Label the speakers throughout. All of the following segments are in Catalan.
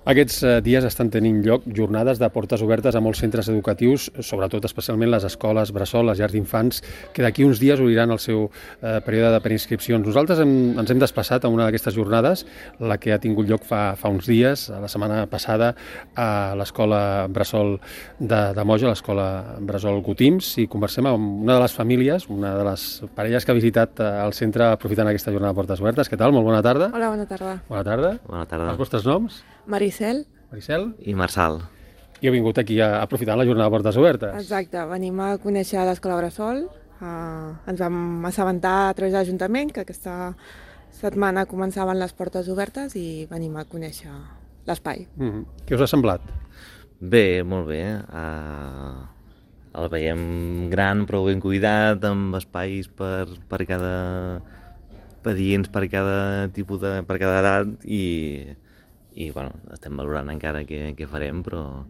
Speaker 1: Aquests dies estan tenint lloc jornades de portes obertes a molts centres educatius, sobretot especialment les escoles, bressol, les llars d'infants, que d'aquí uns dies obriran el seu període de preinscripcions. Nosaltres ens hem desplaçat a una d'aquestes jornades, la que ha tingut lloc fa uns dies, la setmana passada, a l'escola bressol de Moja, l'escola bressol Gotims, i conversem amb una de les famílies, una de les parelles que ha visitat el centre aprofitant aquesta jornada de portes obertes. Què tal? Molt bona tarda.
Speaker 2: Hola, bona tarda.
Speaker 1: Bona tarda.
Speaker 3: Bona tarda.
Speaker 1: Els vostres noms?
Speaker 2: Maricel.
Speaker 1: Maricel.
Speaker 3: I Marçal.
Speaker 1: I heu vingut aquí aprofitant la jornada de portes obertes.
Speaker 2: Exacte, venim a conèixer l'escola bressol. Ens vam assabentar a través de l'Ajuntament que aquesta setmana començaven les portes obertes i venim a conèixer l'espai.
Speaker 1: Què us ha semblat?
Speaker 3: Bé, molt bé. El veiem gran, però ben cuidat, amb espais per cada pedients, per cada tipus per cada edat i bueno, estem valorant encara què farem, però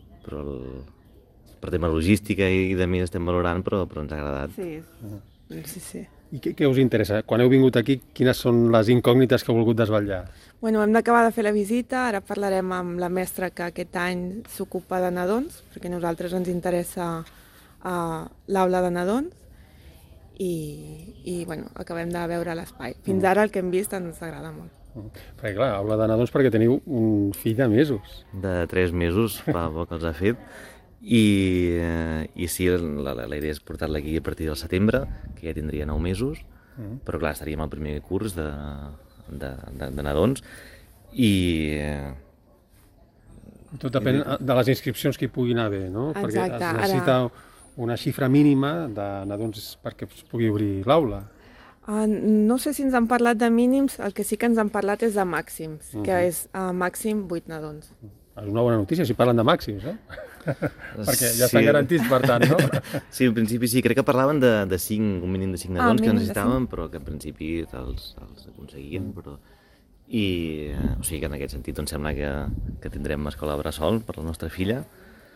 Speaker 3: per tema logística i de més estem valorant, però ens ha agradat.
Speaker 2: Sí.
Speaker 1: I què us interessa? Quan heu vingut aquí, quines són les incògnites que heu volgut desvetllar?
Speaker 2: Bueno, hem d'acabar de fer la visita, ara parlarem amb la mestra que aquest any s'ocupa de nadons, perquè a nosaltres ens interessa l'aula de nadons, i bueno, acabem de veure l'espai. Fins ara el que hem vist ens agrada molt.
Speaker 1: Perquè clar, aula de nadons perquè teniu un fill de mesos.
Speaker 3: De 3 mesos, fa poc que els ha fet, i sí, la idea és portar-la aquí a partir del setembre, que ja tindria 9 mesos, però clar, estaríem al primer curs de nadons, i
Speaker 1: tot depèn de les inscripcions que hi pugui anar bé, no?
Speaker 2: Exacte,
Speaker 1: perquè es necessita una xifra mínima de nadons perquè es pugui obrir l'aula.
Speaker 2: No sé si ens han parlat de mínims, el que sí que ens han parlat és de màxims, que és màxim 8 nadons.
Speaker 1: És una bona notícia, si parlen de màxims, perquè ja estan garantits, per tant, no?
Speaker 3: Sí, en principi sí, crec que parlaven de 5, un mínim de 5 nadons que necessitaven, però que en principi els aconseguien, però... o sigui que en aquest sentit doncs sembla que tindrem escola bressol per la nostra filla.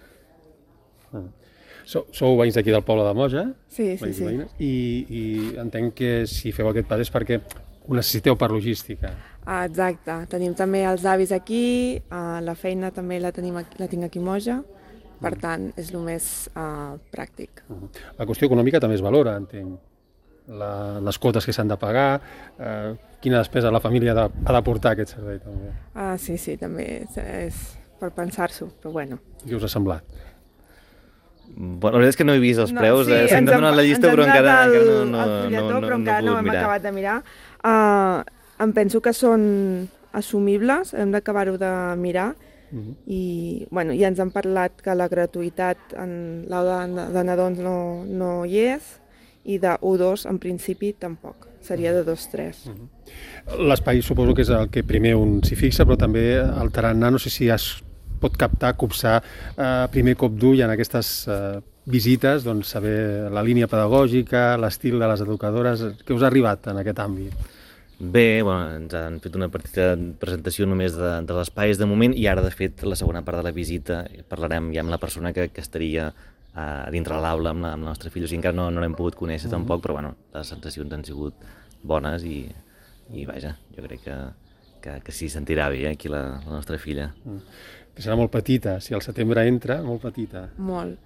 Speaker 1: Sou veïns d'aquí del poble de Moja?
Speaker 2: Sí.
Speaker 1: I entenc que si feu aquest pas és perquè ho necessiteu per logística.
Speaker 2: Exacte. Tenim també els avis aquí, la feina també la tinc aquí a Moja, per tant, és el més pràctic.
Speaker 1: La qüestió econòmica també es valora, entenc. Les quotes que s'han de pagar, quina despesa la família ha d'aportar a aquest servei, també.
Speaker 2: Sí, també és per pensar-s'ho, però bueno.
Speaker 1: Què us ha semblat?
Speaker 3: Bueno, la veritat és que no he vist els preus, s'han donat la llista, però encara no
Speaker 2: hem acabat de mirar. Em penso que són assumibles, hem d'acabar-ho de mirar, i ja ens han parlat que la gratuïtat en l'aula de nadons no hi és, i de 1-2 en principi tampoc, seria de 2-3.
Speaker 1: L'espai suposo que és el que primer un s'hi fixa, però també el tarannà, no sé si es pot captar, copsar primer cop d'ull en aquestes visites, doncs saber la línia pedagògica, l'estil de les educadores, què us ha arribat en aquest àmbit?
Speaker 3: Bé, ens han fet una petita presentació només de l'espai de moment, i ara de fet la segona part de la visita parlarem ja amb la persona que estaria dintre de l'aula amb la nostra filla, o sigui encara no l'hem pogut conèixer tampoc, però les sensacions han sigut bones i vaja, jo crec que sí sentirà bé aquí la nostra filla.
Speaker 1: Que serà molt petita, si al setembre entra, molt petita.
Speaker 2: Molt.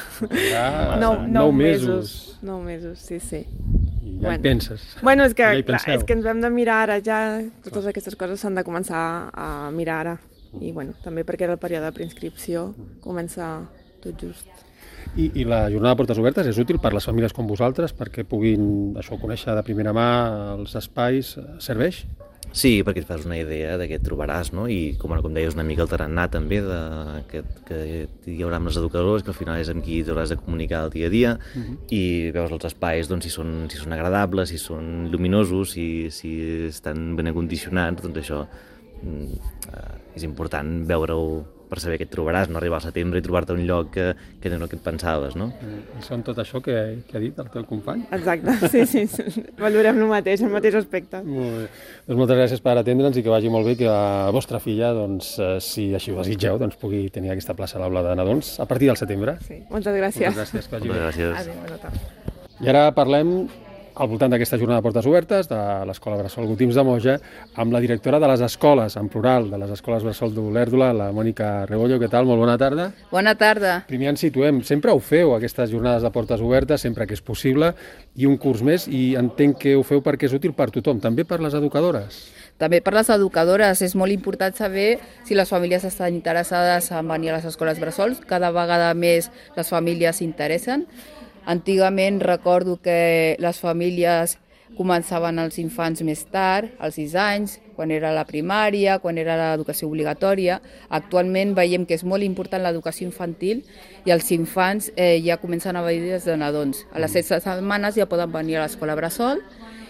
Speaker 1: 9 mesos.
Speaker 2: 9 mesos, sí.
Speaker 1: I ja hi penses.
Speaker 2: Bueno, és que ens hem de mirar ara ja, totes aquestes coses s'han de començar a mirar ara. I també perquè era el període de preinscripció, comença tot just.
Speaker 1: I la jornada de portes obertes és útil per les famílies com vosaltres, perquè puguin conèixer de primera mà els espais, serveix?
Speaker 3: Sí, perquè et fas una idea de què et trobaràs, no? I com deies una mica el tarannà també, que hi haurà amb les educadores, que al final és amb qui t'hauràs de comunicar el dia a dia, i veus els espais, doncs, si són agradables, si són lluminosos, si estan ben acondicionats, doncs això és important veure-ho per saber què et trobaràs, no arribar al setembre i trobar-te un lloc que no és el que et pensaves, no?
Speaker 1: I són tot això que ha dit el teu company?
Speaker 2: Exacte, sí. Valorem el mateix aspecte.
Speaker 1: Molt bé. Doncs moltes gràcies per atendre'ns i que vagi molt bé que la vostra filla, doncs, si així ho desitgeu, doncs, pugui tenir aquesta plaça a l'aula de nadons a partir del setembre.
Speaker 2: Sí, moltes gràcies.
Speaker 1: Moltes gràcies, que vagi bé.
Speaker 3: Gràcies.
Speaker 2: Adéu, bona tarda.
Speaker 1: I ara parlem al voltant d'aquesta jornada de portes obertes de l'Escola Bressol Gotims de Moja, amb la directora de les escoles, en plural, de les escoles Bressol d'Olèrdola, la Mònica Rebollo. Què tal? Molt bona tarda.
Speaker 4: Bona tarda.
Speaker 1: Primer ens situem. Sempre ho feu, aquestes jornades de portes obertes, sempre que és possible, i un curs més, i entenc que ho feu perquè és útil per tothom, també per les educadores.
Speaker 4: També per les educadores és molt important saber si les famílies estan interessades en venir a les escoles Bressol. Cada vegada més les famílies s'interessen. Antigament recordo que les famílies començaven els infants més tard, als 6 anys, quan era la primària, quan era l'educació obligatòria. Actualment veiem que és molt important l'educació infantil i els infants ja comencen a venir des de nadons. A les 16 setmanes ja poden venir a l'escola Bressol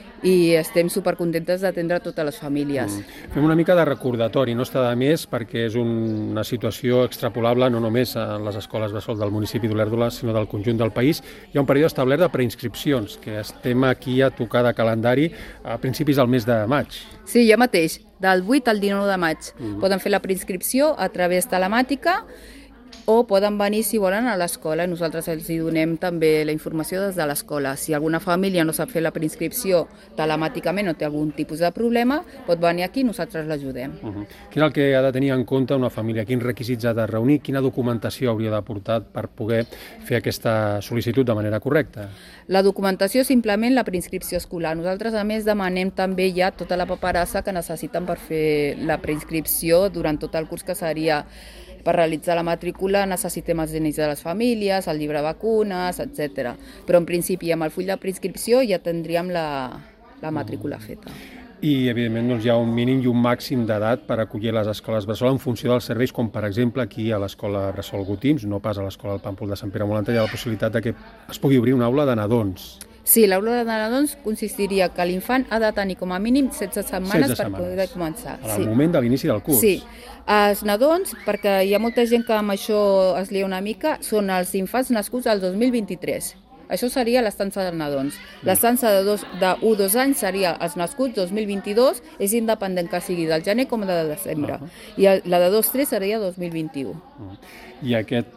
Speaker 4: i estem supercontentes d'atendre totes les famílies.
Speaker 1: Fem una mica de recordatori, no està de més, perquè és una situació extrapolable no només a les escoles Bressol del municipi d'Olèrdola, sinó del conjunt del país. Hi ha un període establert de preinscripcions, que estem aquí a tocar de calendari a principis del mes de maig.
Speaker 4: Sí, ja mateix, del 8 al 19 de maig. Poden fer la preinscripció a través telemàtica o poden venir, si volen, a l'escola. Nosaltres els donem també la informació des de l'escola. Si alguna família no sap fer la preinscripció telemàticament o té algun tipus de problema, pot venir aquí i nosaltres l'ajudem.
Speaker 1: Quin és el que ha de tenir en compte una família? Quins requisits ha de reunir? Quina documentació hauria d'aportar per poder fer aquesta sol·licitud de manera correcta?
Speaker 4: La documentació és simplement la preinscripció escolar. Nosaltres, a més, demanem també ja tota la paperassa que necessiten per fer la preinscripció durant tot el curs, que seria per realitzar la matrícula necessitem els DNIs de les famílies, el llibre de vacunes, etc. Però en principi amb el full de preinscripció ja tindríem la matrícula feta.
Speaker 1: I evidentment doncs, hi ha un mínim i un màxim d'edat per acollir les escoles Bressol en funció dels serveis, com per exemple aquí a l'escola Bressol Gotims, no pas a l'escola del Pàmpol de Sant Pere Molanter, hi ha la possibilitat de que es pugui obrir una aula de nadons.
Speaker 4: Sí, l'aula de nadons consistiria que l'infant ha de tenir com a mínim 16 setmanes per poder començar.
Speaker 1: Al moment de l'inici del curs.
Speaker 4: Sí. Els nadons, perquè hi ha molta gent que amb això es lia una mica, són els infants nascuts al 2023. Això seria l'estança dels nadons. L'estança de 1-2 anys seria els nascuts 2022, és independent que sigui del gener com de desembre. I la de 2-3 seria 2021.
Speaker 1: I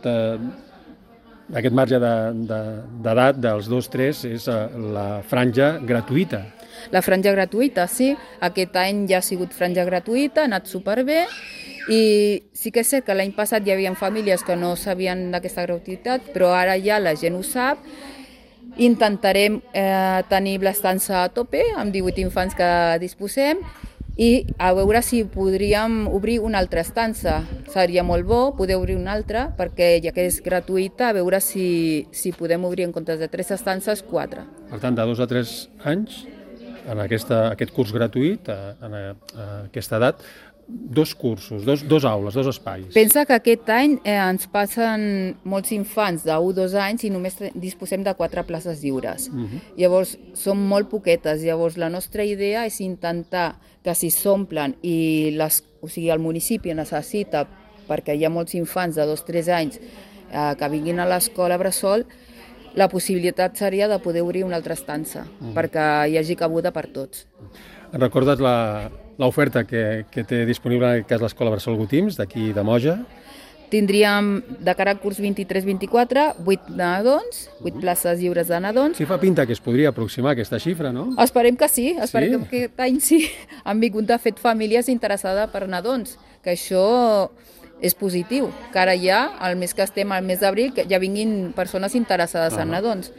Speaker 1: aquest marge d'edat dels 2-3 és la franja gratuïta.
Speaker 4: La franja gratuïta, sí. Aquest any ja ha sigut franja gratuïta, ha anat superbé. I sí que és cert que l'any passat hi havia famílies que no sabien d'aquesta gratuïtat, però ara ja la gent ho sap. Intentarem tenir l'estança a tope, amb 18 infants que disposem, i a veure si podríem obrir una altra estança. Seria molt bo poder obrir una altra, perquè ja que és gratuïta, a veure si podem obrir en comptes de 3 estances, 4.
Speaker 1: Per tant, de 2 a 3 anys, en aquest curs gratuït, en aquesta edat, 2 cursos, 2 aules, 2 espais.
Speaker 4: Pensa que aquest any ens passen molts infants de 1-2 anys i només disposem de 4 places lliures. Llavors, són molt poquetes. Llavors, la nostra idea és intentar que si s'omplen i el municipi necessita, perquè hi ha molts infants de 2-3 anys que vinguin a l'escola Bressol, la possibilitat seria de poder obrir una altra estança, perquè hi hagi cabuda per tots.
Speaker 1: Recordes l'oferta que té disponible en aquest cas l'escola Bressol Gotims, d'aquí de Moja?
Speaker 4: Tindríem, de cara al curs 23-24, 8 nadons, 8 places lliures de nadons.
Speaker 1: Sí, fa pinta que es podria aproximar aquesta xifra, no?
Speaker 4: Esperem que sí, esperem que aquest any sí. Han vingut, de fet, famílies interessades per nadons, que això és positiu, que ara ja, al mes que estem, al mes d'abril, ja vinguin persones interessades en nadons.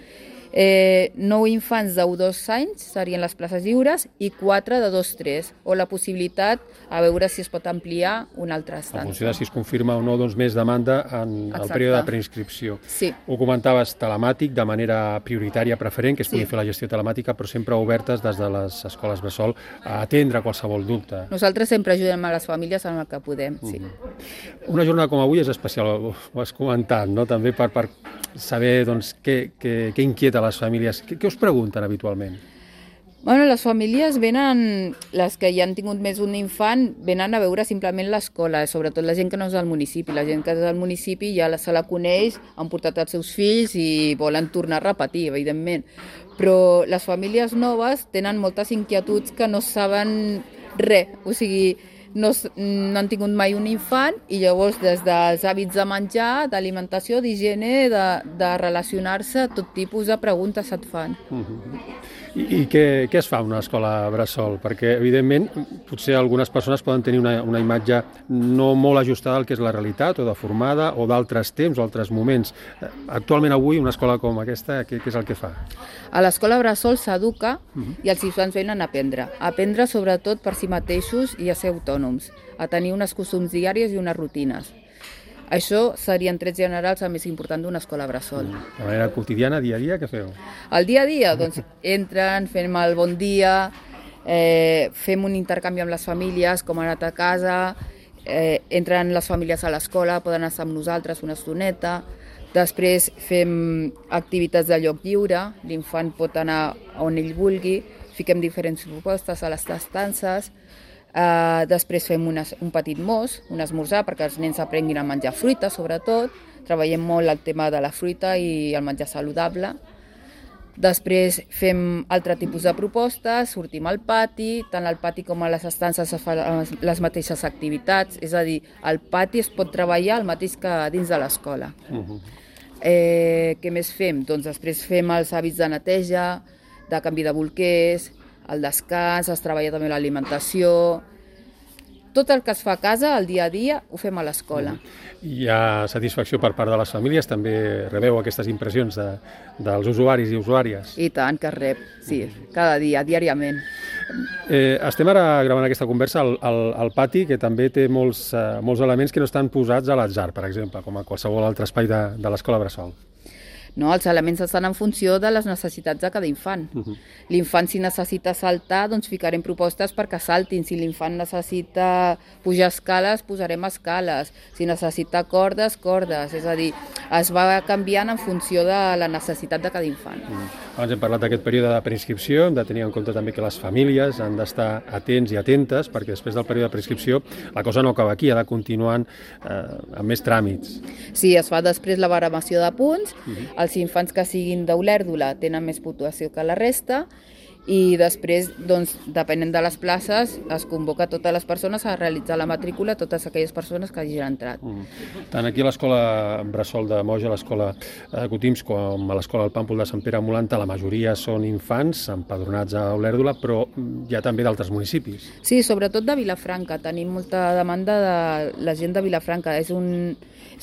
Speaker 4: 9 infants de 1-2 anys serien les places lliures i 4 de 2-3, o la possibilitat a veure si es pot ampliar una altra estança.
Speaker 1: En funció de si es confirma o no més demanda en el període de preinscripció.
Speaker 4: Sí.
Speaker 1: Ho comentaves, telemàtic, de manera prioritària preferent, que es pugui fer la gestió telemàtica, però sempre obertes des de les escoles Bressol a atendre qualsevol dubte.
Speaker 4: Nosaltres sempre ajudem a les famílies en el que podem, sí.
Speaker 1: Una jornada com avui és especial, ho has comentat, no? També per saber doncs, què inquieta les famílies. Què us pregunten habitualment?
Speaker 4: Bueno, les famílies venen, les que ja han tingut més d'un infant, venen a veure simplement l'escola, sobretot la gent que no és del municipi. La gent que és del municipi ja se la coneix, han portat els seus fills i volen tornar a repetir, evidentment. Però les famílies noves tenen moltes inquietuds que no saben res, o sigui, no han tingut mai un infant i llavors des dels hàbits de menjar, d'alimentació, d'higiene, de relacionar-se, tot tipus de preguntes et fan.
Speaker 1: I què es fa a una escola bressol? Perquè, evidentment, potser algunes persones poden tenir una imatge no molt ajustada al que és la realitat, o deformada, o d'altres temps, o altres moments. Actualment, avui, una escola com aquesta, què és el que fa?
Speaker 4: A l'escola bressol s'educa i els infants venen a aprendre. A aprendre sobretot per si mateixos i a ser autònoms, a tenir unes costums diàries i unes rutines. Això serien trets generals el més important d'una escola bressol.
Speaker 1: De manera quotidiana, dia a dia, què feu?
Speaker 4: El dia a dia, doncs, entren, fem el bon dia, fem un intercanvi amb les famílies, com ha anat a casa, entren les famílies a l'escola, poden estar amb nosaltres una estoneta, després fem activitats de lloc lliure, l'infant pot anar on ell vulgui, fiquem diferents propostes a les estances. Després fem un petit mos, un esmorzar, perquè els nens aprenguin a menjar fruita, sobretot. Treballem molt el tema de la fruita i el menjar saludable. Després fem altre tipus de propostes, sortim al pati, tant al pati com a les estances es fan les mateixes activitats, és a dir, al pati es pot treballar el mateix que dins de l'escola. Què més fem? Doncs després fem els hàbits de neteja, de canvi de bolquers, el descans, es treballa també l'alimentació. Tot el que es fa a casa, el dia a dia, ho fem a l'escola.
Speaker 1: Hi ha satisfacció per part de les famílies? També rebeu aquestes impressions dels usuaris i usuàries?
Speaker 4: I tant que rep, sí, cada dia, diàriament.
Speaker 1: Estem ara gravant aquesta conversa al pati, que també té molts elements que no estan posats a l'atzar, per exemple, com a qualsevol altre espai de l'escola bressol.
Speaker 4: No, els elements estan en funció de les necessitats de cada infant. L'infant, si necessita saltar, doncs ficarem propostes perquè saltin. Si l'infant necessita pujar escales, posarem escales. Si necessita cordes, cordes. És a dir, es va canviant en funció de la necessitat de cada infant.
Speaker 1: Abans hem parlat d'aquest període de preinscripció, hem de tenir en compte també que les famílies han d'estar atents i atentes, perquè després del període de preinscripció la cosa no acaba aquí, ha de continuar amb més tràmits.
Speaker 4: Sí, es fa després la baremació de punts. Els infants que siguin d'Olèrdola tenen més puntuació que la resta i després, doncs, depenent de les places, es convoca totes les persones a realitzar la matrícula, totes aquelles persones que hagin entrat.
Speaker 1: Tant aquí a l'escola bressol de Moja, a l'escola Cotims, com a l'escola del Pàmpol de Sant Pere a Molanta, la majoria són infants empadronats a Olèrdola, però hi ha també d'altres municipis.
Speaker 4: Sí, sobretot de Vilafranca. Tenim molta demanda de la gent de Vilafranca. És un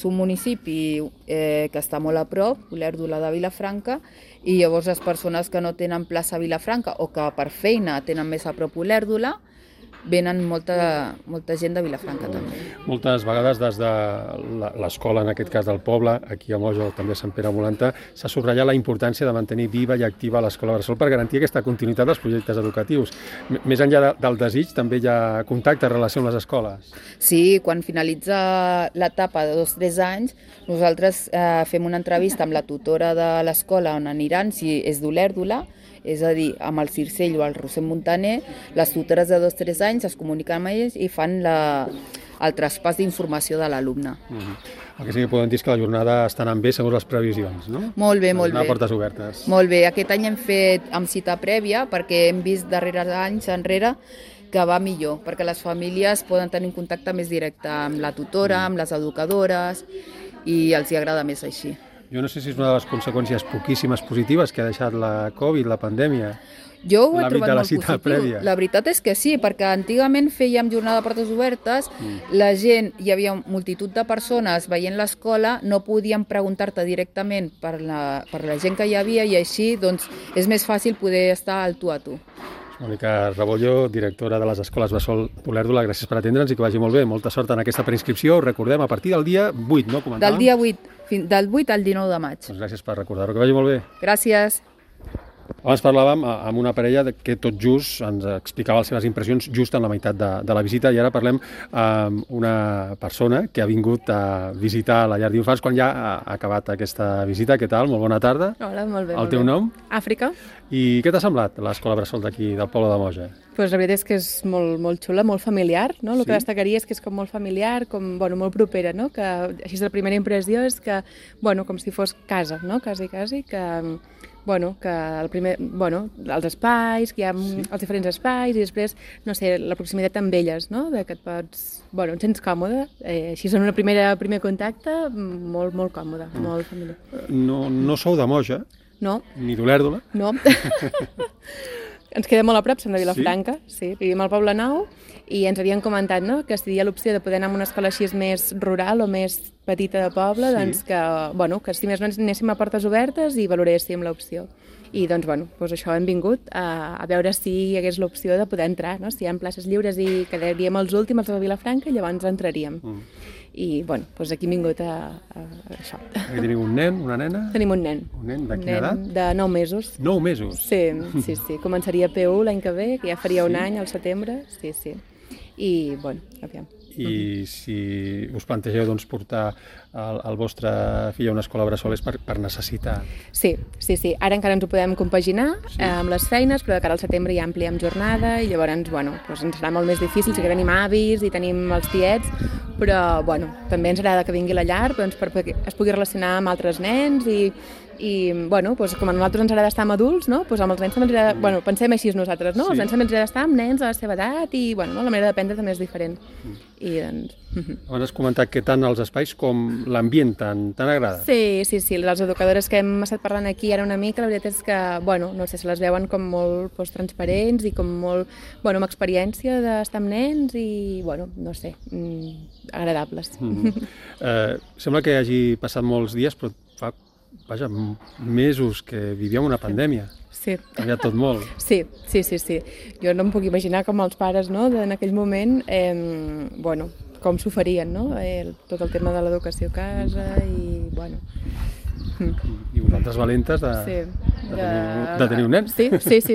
Speaker 4: municipi que està molt a prop, Olèrdola de Vilafranca, i llavors les persones que no tenen plaça a Vilafranca o que per feina tenen més a prop Olèrdola, venen molta gent de Vilafranca també.
Speaker 1: Moltes vegades des de l'escola, en aquest cas del poble, aquí a Moja o també a Sant Pere a Molanta, s'ha subratllat la importància de mantenir viva i activa l'escola bressol per garantir aquesta continuïtat dels projectes educatius. Més enllà del desig, també hi ha contacte, relació amb les escoles.
Speaker 4: Sí, quan finalitza l'etapa de 2 o 3 anys, nosaltres fem una entrevista amb la tutora de l'escola on aniran, si és d'Olèrdola, és a dir, amb el Circell o el Roser Montaner, les tutores de 2 o 3 anys es comuniquen amb ells i fan el traspàs d'informació de l'alumne.
Speaker 1: El que sí que podem dir és que la jornada està anant bé segons les previsions, no?
Speaker 4: Molt bé, molt bé.
Speaker 1: Portes obertes.
Speaker 4: Molt bé, aquest any hem fet amb cita prèvia perquè hem vist darrere anys enrere que va millor, perquè les famílies poden tenir un contacte més directe amb la tutora, amb les educadores, i els hi agrada més així.
Speaker 1: Jo no sé si és una de les conseqüències poquíssimes positives que ha deixat la Covid, la pandèmia.
Speaker 4: Jo ho he trobat molt
Speaker 1: positiu.
Speaker 4: Prèvia. La veritat és que sí, perquè antigament fèiem jornada de portes obertes, la gent, hi havia multitud de persones veient l'escola, no podien preguntar-te directament per la gent que hi havia i així doncs, és més fàcil poder estar al tu a tu.
Speaker 1: Mònica Rebollo, directora de les escoles bressol d'Olèrdola, gràcies per atendre'ns i que vagi molt bé. Molta sort en aquesta preinscripció. Recordem, a partir del dia 8, no? Comentàvem?
Speaker 4: Del dia 8, del 8 al 19 de maig.
Speaker 1: Doncs gràcies per recordar-ho. Que vagi molt bé.
Speaker 4: Gràcies.
Speaker 1: Abans parlàvem amb una parella que tot just ens explicava les seves impressions just en la meitat de la visita i ara parlem amb una persona que ha vingut a visitar la llar d'infants quan ja ha acabat aquesta visita. Què tal? Molt bona tarda.
Speaker 5: Hola, molt bé.
Speaker 1: El teu nom?
Speaker 5: Àfrica.
Speaker 1: I què t'ha semblat l'escola bressol d'aquí, del poble de Moja?
Speaker 5: Pues la veritat és que és molt xula, molt familiar, no? El que destacaria és que és com molt familiar, molt propera, no? Que així la primera impressió és que, com si fos casa, no? Quasi, que els espais, que hi ha els diferents espais i després, no sé, la proximitat amb elles, no? De que et pots, et sents còmode, així en un primer contacte, molt còmode, molt familiar.
Speaker 1: No sou de Moja?
Speaker 5: No.
Speaker 1: Ni d'Olèrdola?
Speaker 5: No. Ens queda molt a prop, som de Vilafranca, sí. Vivim al Poble Nou i ens havien comentat, no?, que si hi ha l'opció de poder anar a una escola així més rural o més petita de poble, doncs que, bueno, que si més no anéssim a portes obertes i valoréssim l'opció. I doncs, bueno, doncs això hem vingut a veure si hi hagués l'opció de poder entrar, no? Si hi ha places lliures i quedaríem els últims, els de Vilafranca, i llavors entraríem. I, bueno, doncs aquí hem vingut a això.
Speaker 1: Aquí teniu un nen, una nena?
Speaker 5: Tenim un nen.
Speaker 1: Un nen de quina edat?
Speaker 5: De 9 mesos.
Speaker 1: 9 mesos?
Speaker 5: Sí. Començaria PU l'any que ve, que ja faria un any al setembre. Sí. I, bueno, aviam.
Speaker 1: I si us plantegeu doncs, portar el vostre fill a una escola bressol és per necessitat?
Speaker 5: Sí. Ara encara ens ho podem compaginar amb les feines, però de cara al setembre ja ampliem jornada i llavors, bueno, doncs ens serà molt més difícil, sí que tenim avis i tenim els tiets, però, bueno, també ens agrada que vingui a la llar doncs, perquè es pugui relacionar amb altres nens i bueno, doncs, com a nosaltres ens agrada estar amb adults, no? Doncs amb els nens també ens agrada, bueno, pensem així nosaltres, no? Els nens també ens agrada estar amb nens a la seva edat i, bueno, no? La manera d'aprendre també és diferent. I doncs...
Speaker 1: Abans has comentat que tant els espais com l'ambient tant agrada.
Speaker 5: Sí. Les educadores que hem estat parlant aquí ara una mica, la veritat és que, bueno, no sé, se les veuen com molt transparents i com molt, bueno, amb experiència d'estar amb nens i, bueno, no sé, agradables.
Speaker 1: Sembla que hagi passat molts dies, però fa mesos que vivíem una pandèmia.
Speaker 5: Sí.
Speaker 1: Ha canviat tot molt.
Speaker 5: Sí. Jo no em puc imaginar com els pares, no?, en aquell moment, bueno, com s'ho farien, no?, tot el tema de l'educació a casa i, bueno...
Speaker 1: I vosaltres valentes de tenir un nen.
Speaker 5: Sí.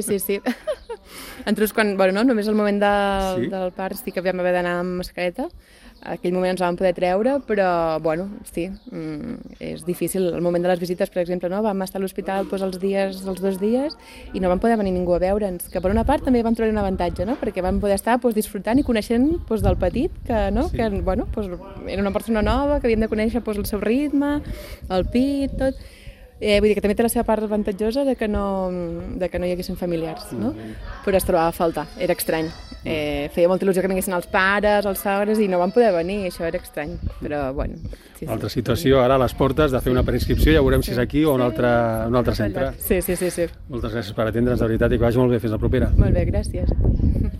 Speaker 5: Nosaltres, quan, bueno, no, només al moment del part sí que vam haver d'anar amb mascareta. En aquell moment ens la vam poder treure, però, bueno, sí, és difícil. El moment de les visites, per exemple, no? Vam estar a l'hospital els 2 dies i no vam poder venir ningú a veure'ns, que per una part també vam trobar un avantatge, no? Perquè vam poder estar disfrutant i coneixent del petit, que, no? Que, bueno, era una persona nova, que havíem de conèixer el seu ritme, el pit, tot... Vull dir que també té la seva part avantatjosa de que no hi haguessin familiars, no? Però es trobava a faltar, era estrany. Feia molta il·lusió que vinguessin els pares, els sogres, i no van poder venir, això era estrany, però bueno... Sí.
Speaker 1: Altra situació, ara a les portes de fer una preinscripció, ja veurem si és aquí o un altre centre.
Speaker 5: Sí.
Speaker 1: Moltes gràcies per atendre'ns, de veritat, i que vagi molt bé. Fins la propera.
Speaker 5: Molt bé, gràcies.